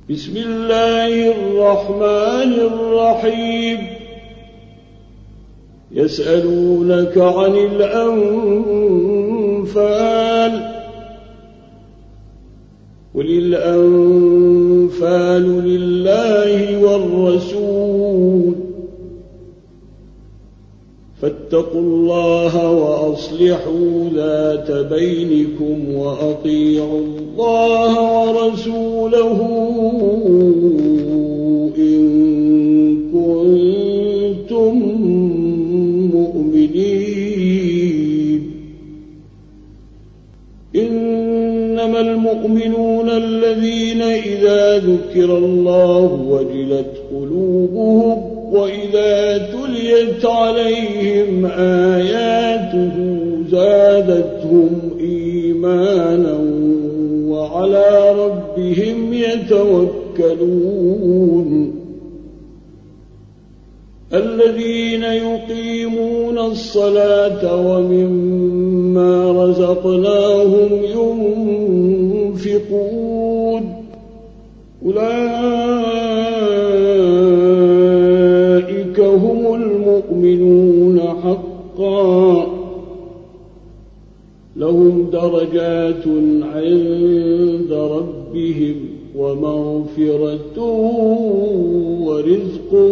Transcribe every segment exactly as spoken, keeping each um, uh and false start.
بسم الله الرحمن الرحيم يسألونك عن الأنفال قل الأنفال لله والرسول فاتقوا الله وأصلحوا ذات بينكم وأطيعوا الله ورسوله إن كنتم مؤمنين إنما المؤمنون الذين إذا ذكر الله وجلت قلوبهم وإذا تليت عليهم آياته زادتهم إيمانا وعلى ربهم يتوكلون الذين يقيمون الصلاة ومما رزقناهم ينفقون أولئك هم المؤمنون حقا لهم درجات عند ربهم ومغفرة ورزق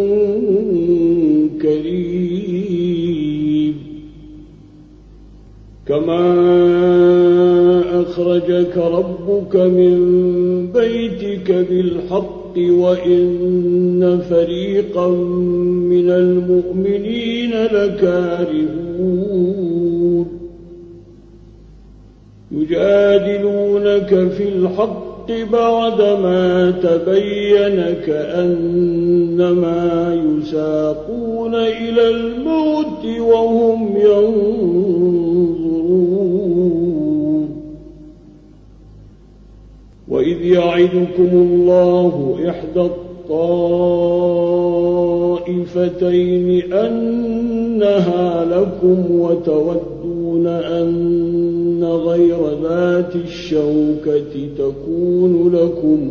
كريم كما أخرجك ربك من بيتك بالحق وإن فريقا من المؤمنين لكارهون يجادلونك في الحق بعدما تبين كأنما يساقون إلى الموت وهم ينظرون وإذ يعدكم الله إحدى الطائفتين أنها لكم وتودون أن غير ذات الشوكة تكون لكم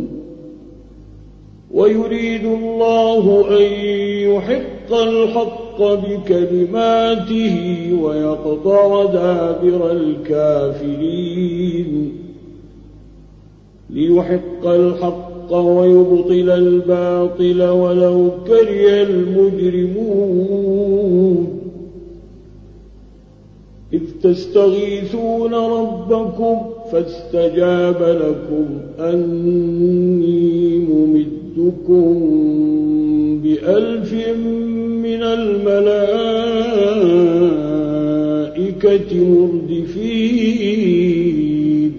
ويريد الله أن يحق الحق بكلماته ويقطع دابر الكافرين ليحق الحق ويبطل الباطل ولو كره المجرمون إذ تستغيثون ربكم فاستجاب لكم أني ممدكم بألف من الملائكة مردفين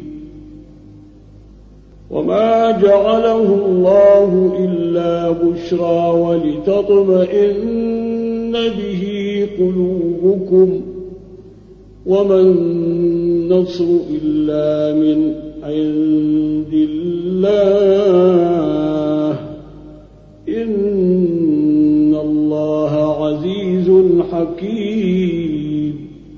وما جعله الله إلا بشرى ولتطمئن به قلوبكم وما النصر إلا من عند الله إن الله عزيز حكيم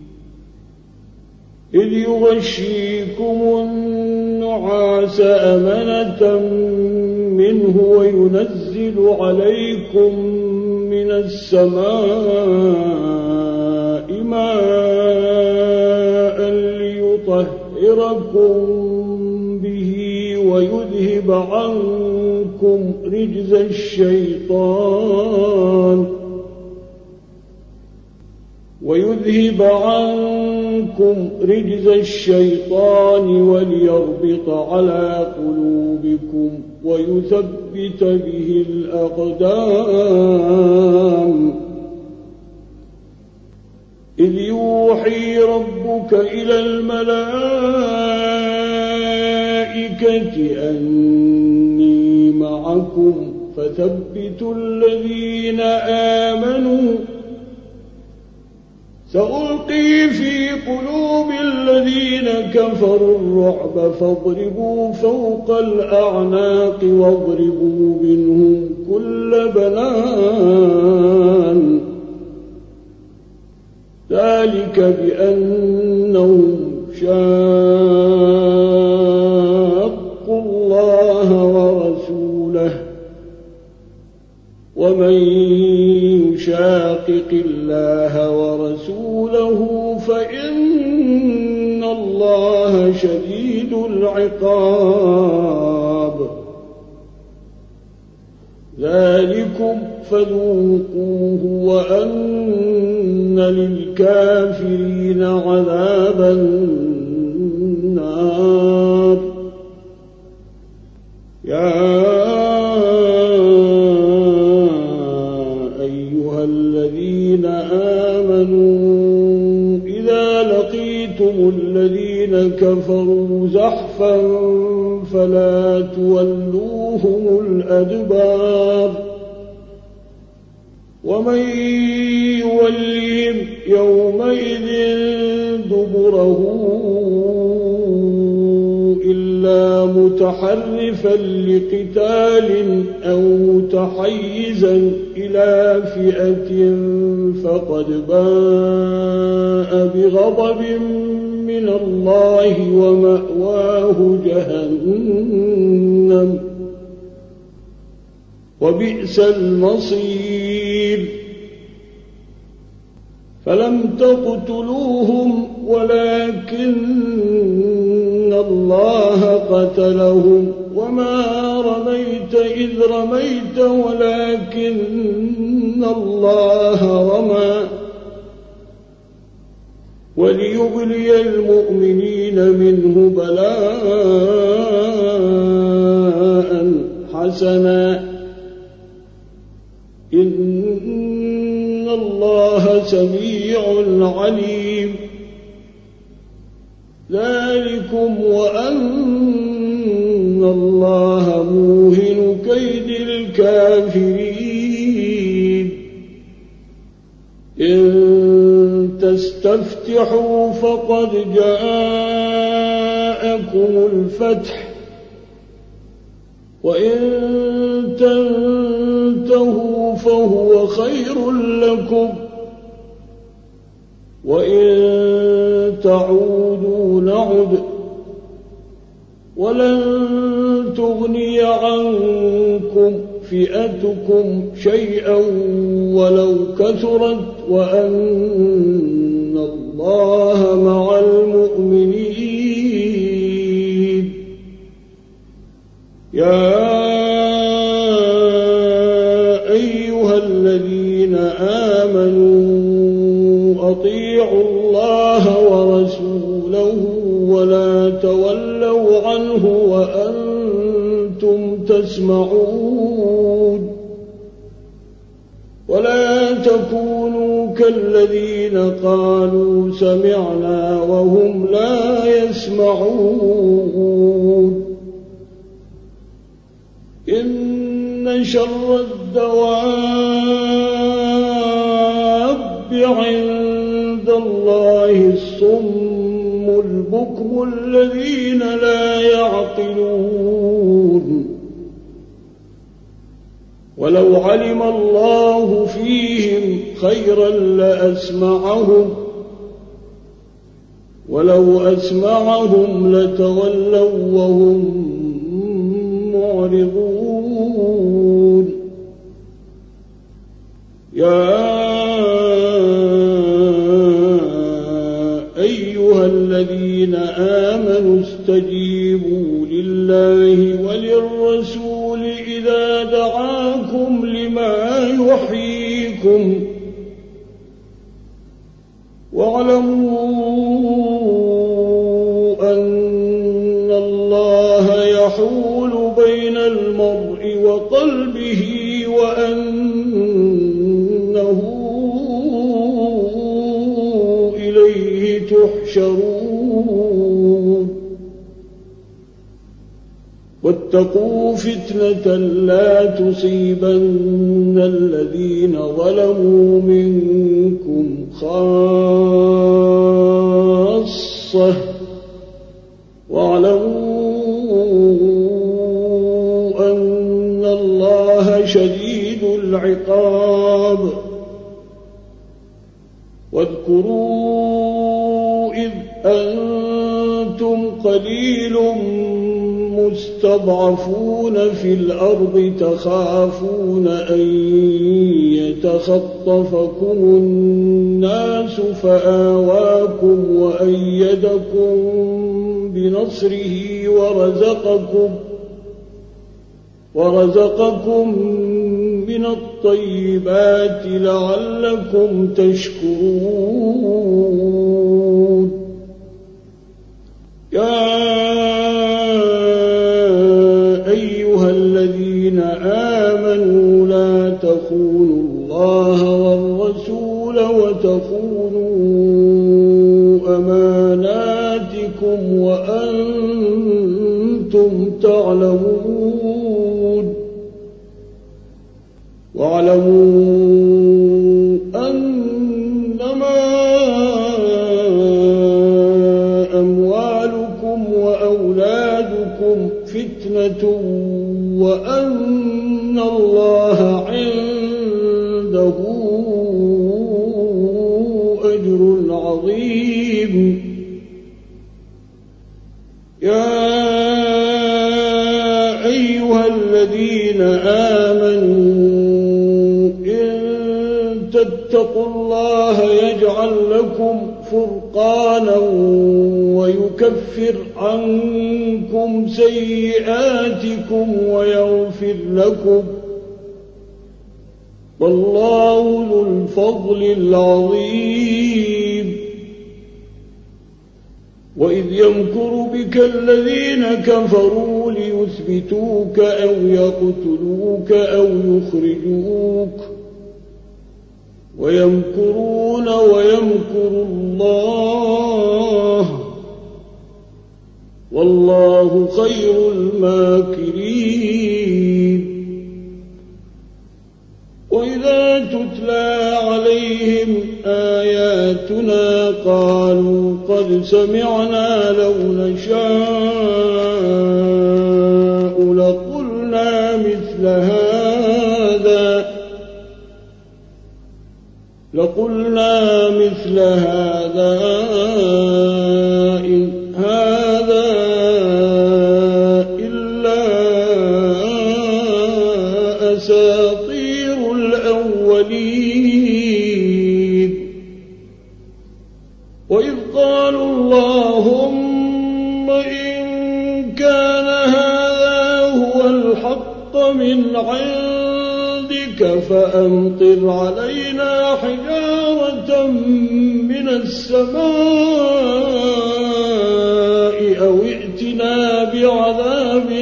إذ يغشيكم النعاس أمنة منه وينزل عليكم من السماء ماء ليطهركم به ويذهب عنكم رجز الشيطان ويذهب عنكم رجز الشيطان وليربط على قلوبكم ويثبت به الأقدام إذ يوحي ربك إلى الملائكة أني معكم فثبتوا الذين آمنوا سألقي في قلوب الذين كفروا الرعب فاضربوا فوق الأعناق واضربوا منهم كل بنان ذلك بأنهم شاقوا الله ورسوله ومن يشاقق الله ورسوله فإن الله شديد العقاب ذلكم فذوقوه وأن للكافرين عذاب النار يا أيها الذين آمنوا إذا لقيتم الذين كفروا زحفا فلا تولوهم الأدبار ومن يولهم يومئذ دبره إلا متحرفا لقتال أو متحيزا إلى فئة فقد باء بغضب من الله ومأواه جهنم وبئس المصير فلم تقتلوهم ولكن الله قتلهم وما رميت إذ رميت ولكن الله رمى وليبلي المؤمنين منه بلاء حسنا إن الله سميع عليم ذلكم وأن الله موهن كيد الكافرين إن تستفتحوا فقد جاءكم الفتح وإن تنتهوا فهو خير لكم وإن تعودوا نعد ولن تغني عنكم فئتكم شيئا ولو كثرت وأن الله مع المؤمنين يا أيها الذين آمنوا أطيعوا الله ورسوله ولا تولوا عنه وأنتم تسمعون ولا تكونوا كالذين قالوا سمعنا وهم لا يسمعون إن شر الدواب عند الله الصم البكم الذين لا يعقلون ولو علم الله فيهم خيرا لأسمعهم ولو أسمعهم لتولوا وهم معرضون يا أيها الذين آمنوا استجيبوا لله وللرسول إذا دعاكم لما يحييكم واعلموا أن الله يحول بين المرء وقلبه وأنه إليه تحشرون واتقوا فتنة لا تصيبن الذين ظلموا منكم خاصة واعلموا أن الله شديد العقاب واذكروا إذ أنتم قليل مستضعفون المستضعفون في الأرض تخافون أن يتخطفكم الناس فآواكم وأيدكم بنصره ورزقكم ورزقكم من الطيبات لعلكم تشكرون يا أيها الذين آمنوا لا تخونوا الله والرسول وتخونوا أماناتكم وأنتم تعلمون واعلموا أنما أموالكم وأولادكم فتنة وأن الله عنده أجر عظيم يا أيها الذين آمنوا اتقوا الله يجعل لكم فرقانا ويكفر عنكم سيئاتكم ويغفر لكم والله ذو الفضل العظيم وإذ يمكر بك الذين كفروا ليثبتوك أو يقتلوك أو يخرجوك ويمكرون ويمكر الله والله خير الماكرين وإذا تتلى عليهم آياتنا قالوا قد سمعنا لو نشاء لقلنا مثل هذا لقلنا مثل هذا إن هذا إلا أساطير الأولين وإذ قالوا اللهم إن كان هذا هو الحق من عندك فأمطر علينا حجارة من السماء أو ائتنا بعذاب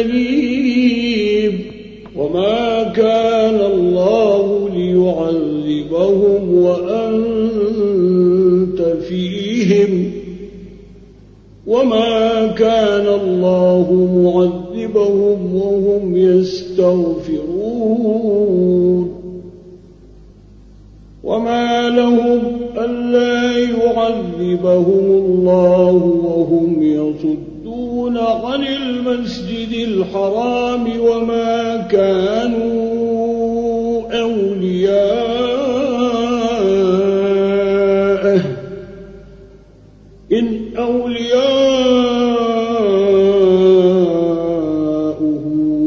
أليم وما كان الله ليعذبهم وأنت فيهم وما كان الله معذبهم وهم يستغفرون وما لهم ألا يعذبهم الله وهم يصدون عن المسجد الحرام وما كانوا أولياءه إن أولياؤه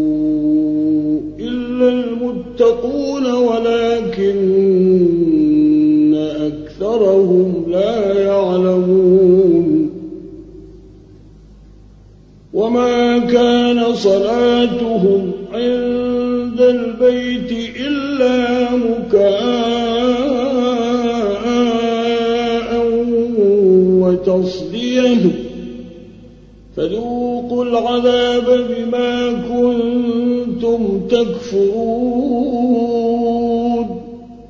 إلا المتقون ولكن أكثرهم لا يعلمون وما كان صلاتهم عند البيت إلا مكاء وتصديه فذوقوا العذاب بما كنتم تكفرون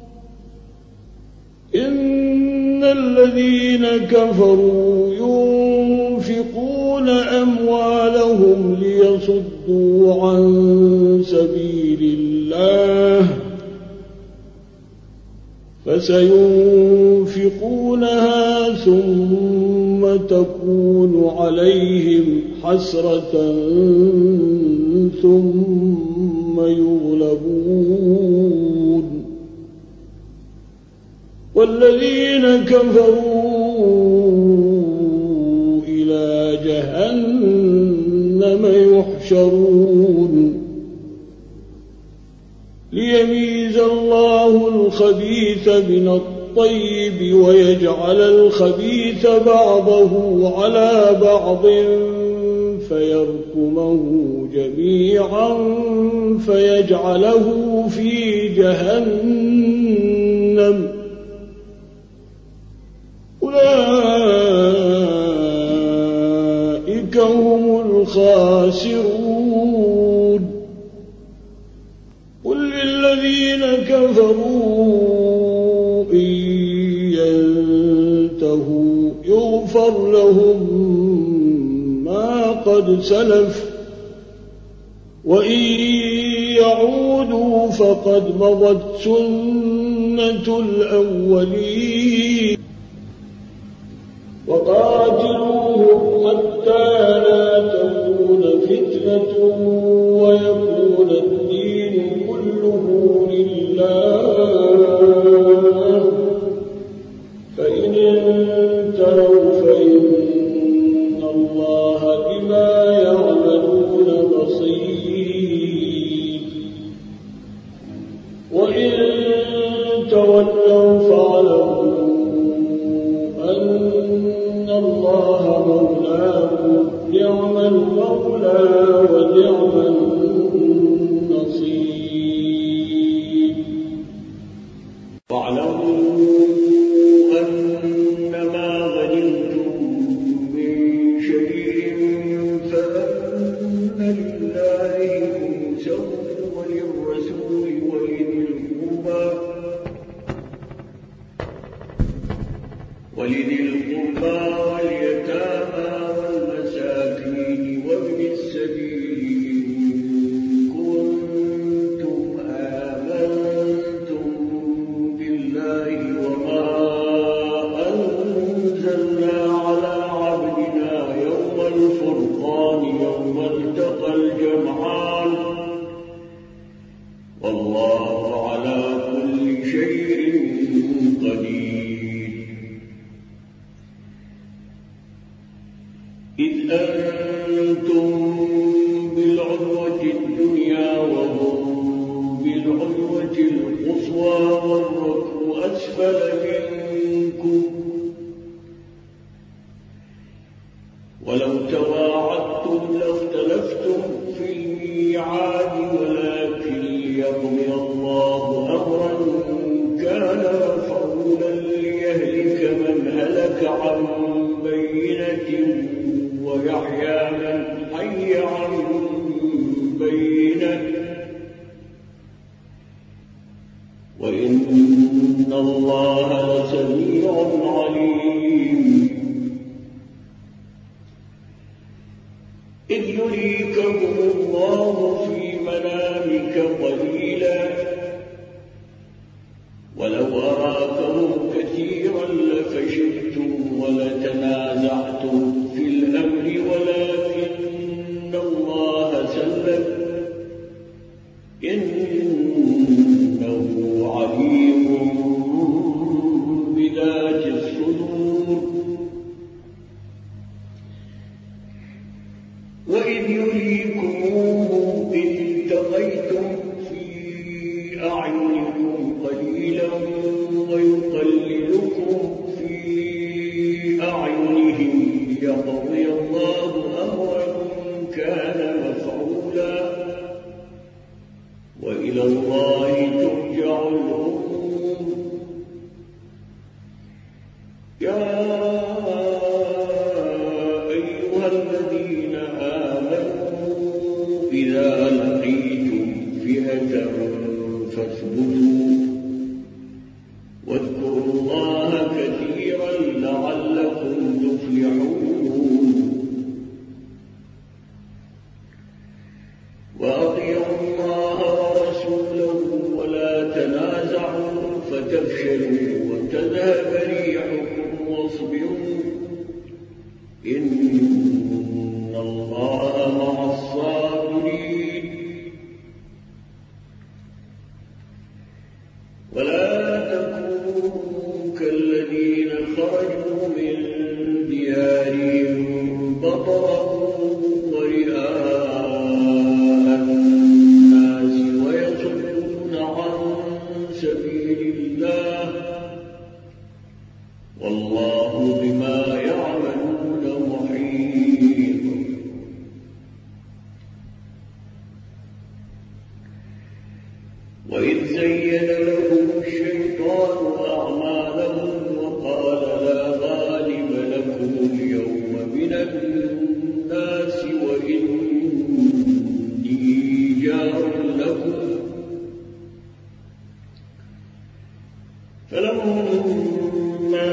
إن الذين كفروا ينفقون أموالهم ليصدوا عن سبيل الله فسينفقونها ثم تكون عليهم حسرة ثم يغلبون والذين كفروا إلى جهنم يحشرون يحشرون ليميز الله الخبيث من الطيب ويجعل الخبيث بعضه على بعض فيركمه جميعا فيجعله في جهنم أولئك هم الخاسرون قل للذين كفروا إن ينتهوا يغفر لهم ما قد سلف وإن يعودوا فقد مضت سنة الأولين وقاتلوهم حتى لا تكون فتنة ويكون الدين كله لله فإن انتهوا فإن الله بما يعملون بصير وإن تولوا فاعلموا أن الله مولاكم نعم المولى ونعم النصير واعلموا أنما غنمتم من شيء فأن لله خمسه وللرسول ولذي القربى ولذي القربى واليتامى والمساكين وابن السبيل إن كنتم آمنتم بالله وما أنزلنا على عبدنا يوم الفرقان يوم التقى الجمعان والله على كل شيء قدير إذ أنتم بالعدوة الدنيا وهم بالعدوة القصوى والركب أسفل منكم ولو تواعدتم لاختلفتم في الميعاد ولكن ليقضي الله أمرا كان مفعولا ليهلك من هلك عن بينة ويحيى من حي عن بينة وإن الله لسميع عليم إذ يريكهم الله في منامك قليلا ولو أراكهم كثيرا لفشلتم ولتنازعتم في الأمر ولكن الله سلم إنه عليم بذات الصدور وإذ يريكموه إذ التقيتم في أعينكم قليلا ويقللكم في أعينهم ليقضي الله أمرا كان مفعولا وإلى الله ترجع الأمور يا أيها الذين آمنوا إذا لقيتم فئة فاثبتوا واذكروا الله كثيرا لعلكم تفلحون وأطيعوا الله ورسوله ولا تنازعوا فتفشلوا وتذهب ريحكم واصبروا إن الله مع الصابرين ولا تكونوا كالذين خرجوا من ديارهم بطرا ورئاء وإذ زين لهم الشيطان أعمالهم وقال لا غالب لكم اليوم من الناس وإني جار لكم فلما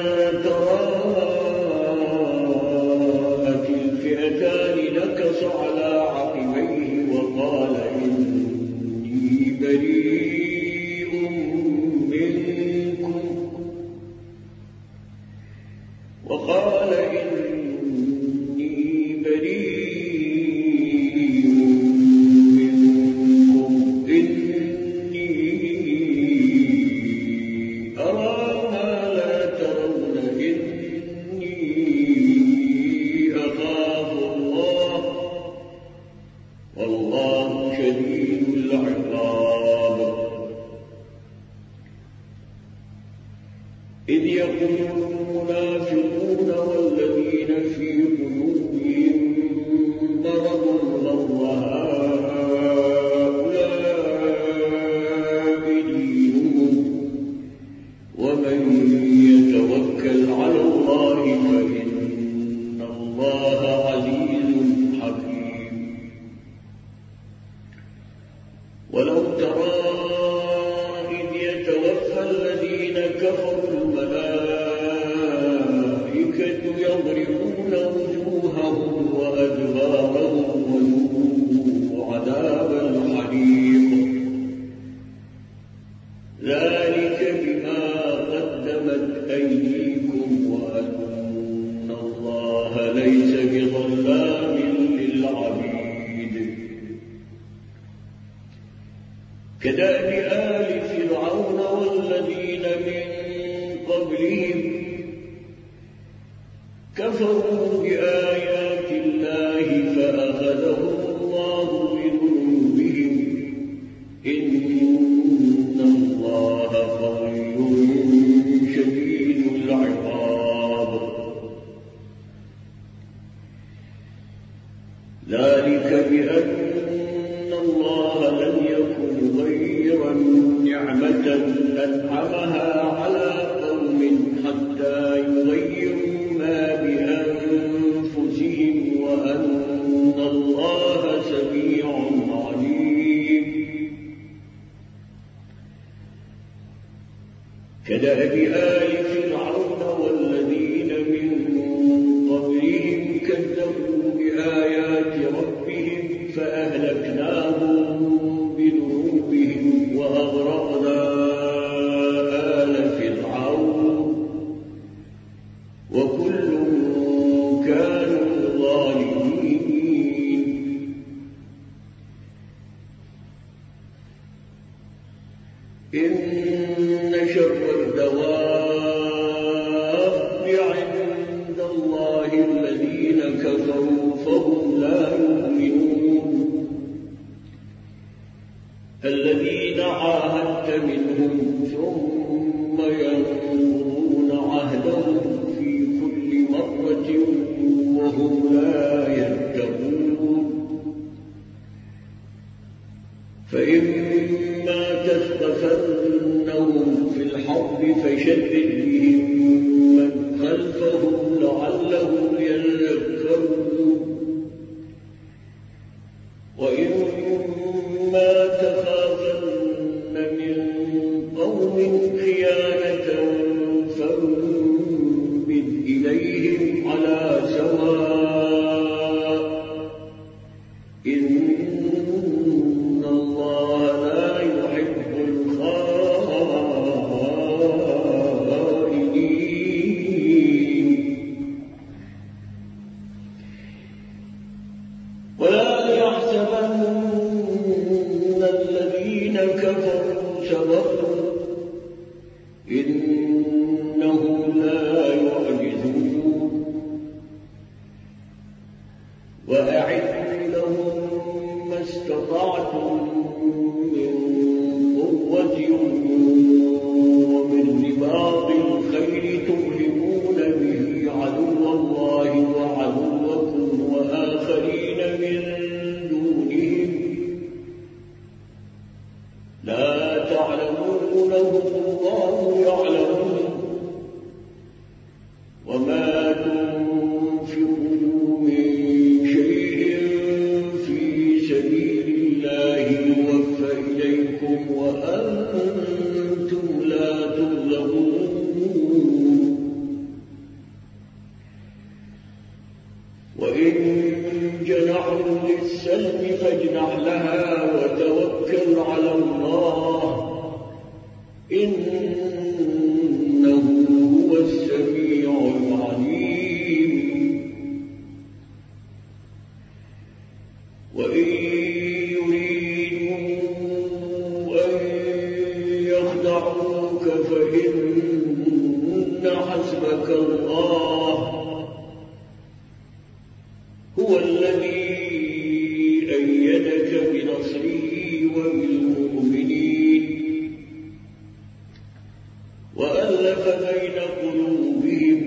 تراءت الفئتان نكص على عقبيه وقال إني بريء منكم وقال إني بريء منكم إني أرى ما لا ترون إني أخاف الله والله شديد العقاب إذ يقول المنافقون والذين في قلوبهم مرض غر هؤلاء دينهم ومن يتوكل على الله فإن الله عزيز حكيم ولو ترى إذ يتوفى الذين كفروا الملائكة يضربون وجوههم وأدبارهم وذوقوا عذاب الحريق ذلك بما قدمت أيديكم وأن الله ليس بظلام للعبيد كدأب آل فرعون والذين من قبلهم كفروا بآيات الله فأخذهم الله بذنوبهم إن الله قوي شديد العقاب ذلك بأن الله لم يكن غير نعمة أنعمها على قوم حتى يغيروا ما بأنفسهم وأن الله سميع عليم كدأب آل فرعون والذين من قبلهم كذبوا بآيات ربهم فأهلكناهم بذنوبهم وأغرقنا آل فرعون وكل كانوا ظالمين إن شر الدواب عند الله الذين كفروا فهم لا يؤمنون الذين عاهدت منهم ثم ينقضون عهدهم في كل مرة وهم لا يتقون فإما تثقفنهم في الحرب فشدد بهم من خلفهم لعلهم يذكرون وإما تخافن من قوم خيانة فانبذ إليهم على سواء إن الله لا يحب الخائنين ولا يحسبن الذين كفروا سبقوا إنهم لا يعجزون وأعدوا لهم ما استطعتم من قوة ومن رباط الخيل ترهبون به عدو الله وعدوكم وآخرين من دونهم لا يعلمونه الله يعلمه وما تنفقوا من شيء في سبيل الله يوفى إليكم وأنتم لا تظلمون وإن جنحوا للسلم فاجنح لها وتوكل على الله إنه هو السميع العليم وإن يريدوا أن يخدعوك فإن حسبك الله هو الذي أيدك بنصره وبالمؤمنين وألف بين قلوبهم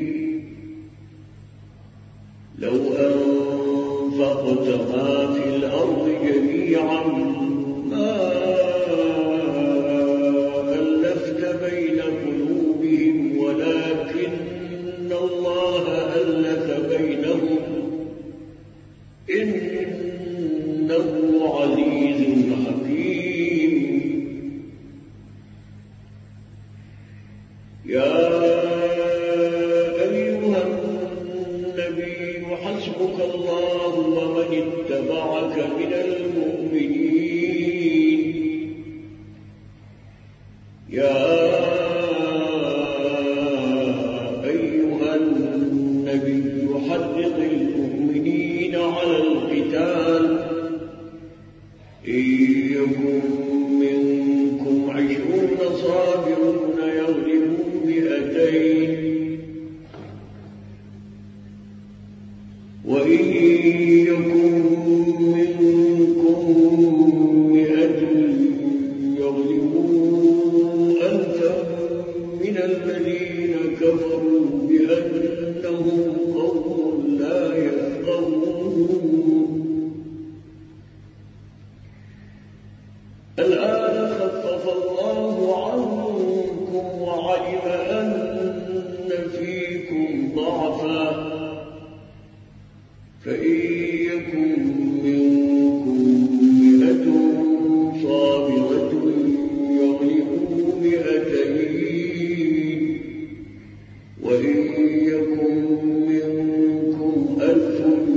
لو أنفقت ما في الأرض جميعا ما ألفت بين قلوبهم ولكن الله ألف بينهم إنه عزيز حكيم يا أيها النبي حسبك الله ومن اتبعك من المؤمنين يا أيها النبي حرض المؤمنين على القتال إن يكن منكم عشرون صابرون يغلبوا مئتين وإن يكن منكم مئة يغلبوا ألفا من الذين كفروا بأنهم قوم لا يفقهون الآن خفف الله عنكم وعلم أن فيكم ضعفا فإن يكن منكم مئة صابرة يغلبوا مئتين وإن يكن منكم ألف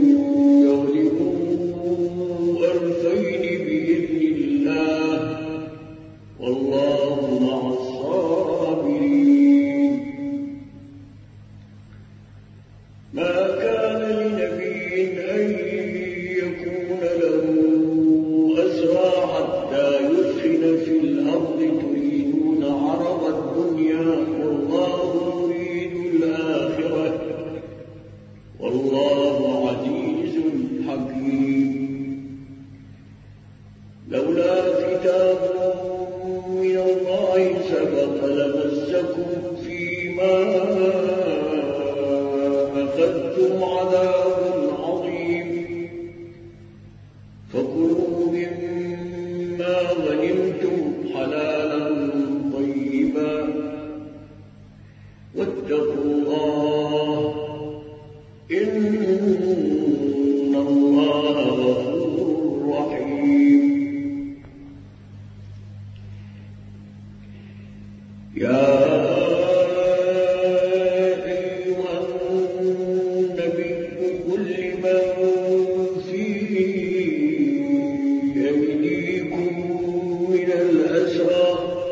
يغلبوا ألفين بإذن الله والله مع الصابرين ما كان لنبي أن يكون له أسرى حتى يثخن في الأرض تريدون عرض الدنيا والله يريد الآخرة والله عزيز حكيم لولا كتاب من الله سبق لمسكم فيما أخذتم عذاب عظيم فكلوا مما غنمتم حلالا طيبا واتقوا الله إن الله غفور رحيم يا أيها النبي قل لمن في أيديكم من الأسرى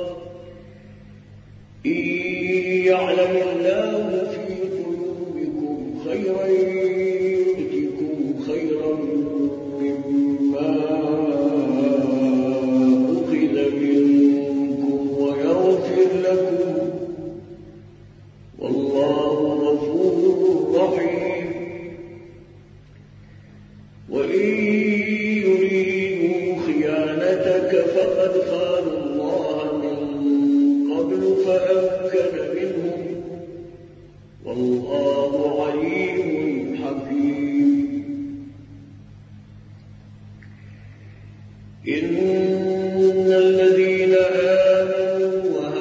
إن يعلم الله في قلوبكم خيرا يؤتكم خيرا مما أخذ منكم ويغفر لكم والله غفور رحيم وإن يريدوا خيانتك فقد خانوا الله من قبل فأمكن منهم والله عليم حكيم إن الذين آمنوا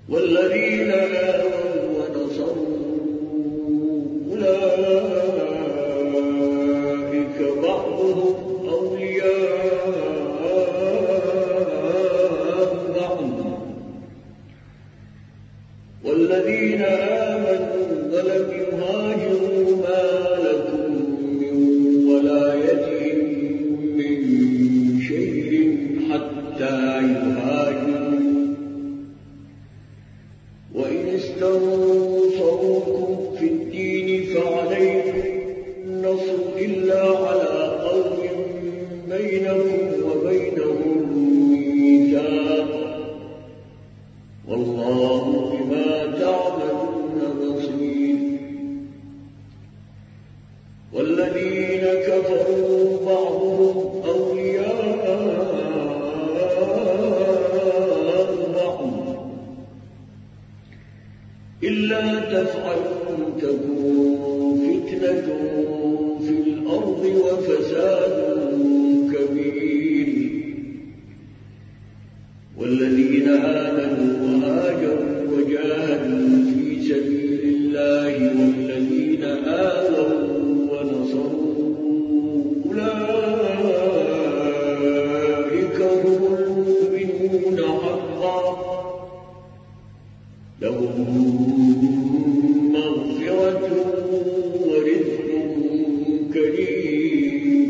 والذين آمنوا ونصروا أولئك بعضهم أولياء بعض والذين آمنوا ولم يهاجروا ما لكم من ولايتهم من شيء حتى يهاجروا وإن استنصروكم في الدين فعليكم النصر إلا على قوم بينكم وبينهم ميثاق والله بما تعملون بصير والذين كفروا بعضهم أولياء بعض إلا تفعلوا تكون فتنة في الأرض وفساد كبير والذين آمنوا وهاجروا وجاهدوا في سبيل الله والذين آووا ونصروا أولئك هم المؤمنون حقا لهم مغفرة ورزق كريم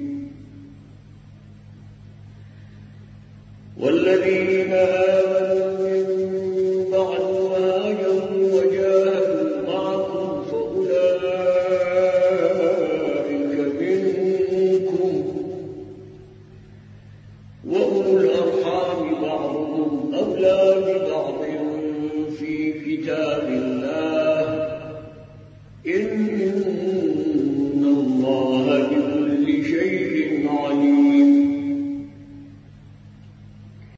والذين آمنوا من بعد وهاجروا وجاهدوا معكم فأولئك منكم وأولو الأرحام بعضهم أولى ببعض في كتاب الله إن الله بكل شيء عليم